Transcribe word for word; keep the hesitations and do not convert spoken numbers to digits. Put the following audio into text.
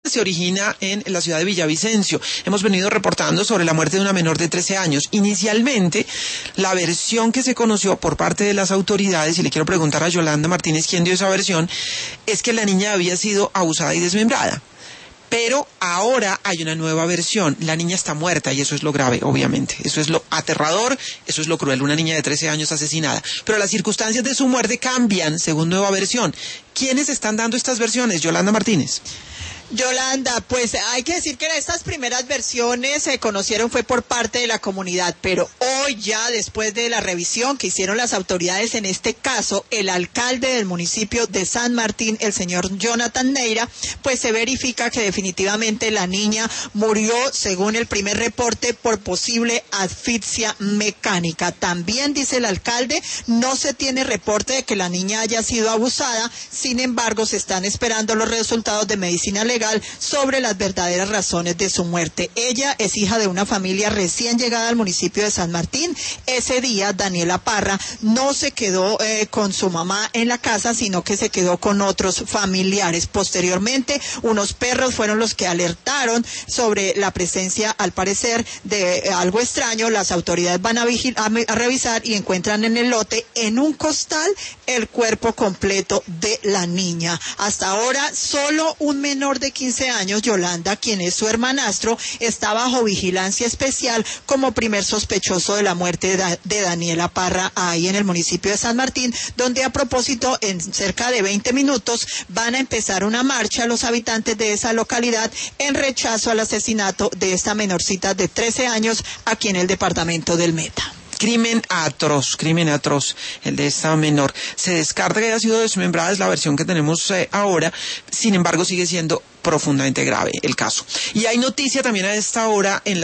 se origina en la ciudad de Villavicencio. Hemos venido reportando sobre la muerte de una menor de trece años. Inicialmente, la versión que se conoció por parte de las autoridades, y le quiero preguntar a Yolanda Martínez quién dio esa versión, es que la niña había sido abusada y desmembrada. Pero ahora hay una nueva versión. La niña está muerta y eso es lo grave, obviamente. Eso es lo aterrador, eso es lo cruel. Una niña de trece años asesinada. Pero las circunstancias de su muerte cambian según nueva versión. ¿Quiénes están dando estas versiones? Yolanda Martínez. Yolanda, pues hay que decir que estas primeras versiones se conocieron fue por parte de la comunidad, pero hoy ya después de la revisión que hicieron las autoridades, en este caso el alcalde del municipio de San Martín, el señor Jonathan Neira, pues se verifica que definitivamente la niña murió, según el primer reporte, por posible asfixia mecánica. También dice el alcalde, no se tiene reporte de que la niña haya sido abusada, sin embargo se están esperando los resultados de medicina legal sobre las verdaderas razones de su muerte. Ella es hija de una familia recién llegada al municipio de San Martín. Ese día Daniela Parra no se quedó eh, con su mamá en la casa, sino que se quedó con otros familiares. Posteriormente, unos perros fueron los que alertaron sobre la presencia, al parecer, de eh, algo extraño. Las autoridades van a, vigil a, a revisar y encuentran en el lote, en un costal, el cuerpo completo de la niña. Hasta ahora, solo un menor de quince años, Yolanda, quien es su hermanastro, está bajo vigilancia especial como primer sospechoso de la muerte de, da de Daniela Parra ahí en el municipio de San Martín, donde a propósito en cerca de veinte minutos van a empezar una marcha los habitantes de esa localidad en rechazo al asesinato de esta menorcita de trece años aquí en el departamento del Meta. Crimen atroz, crimen atroz, el de esta menor. Se descarta que haya sido desmembrada, es la versión que tenemos eh, ahora, sin embargo sigue siendo profundamente grave el caso. Y hay noticia también a esta hora en la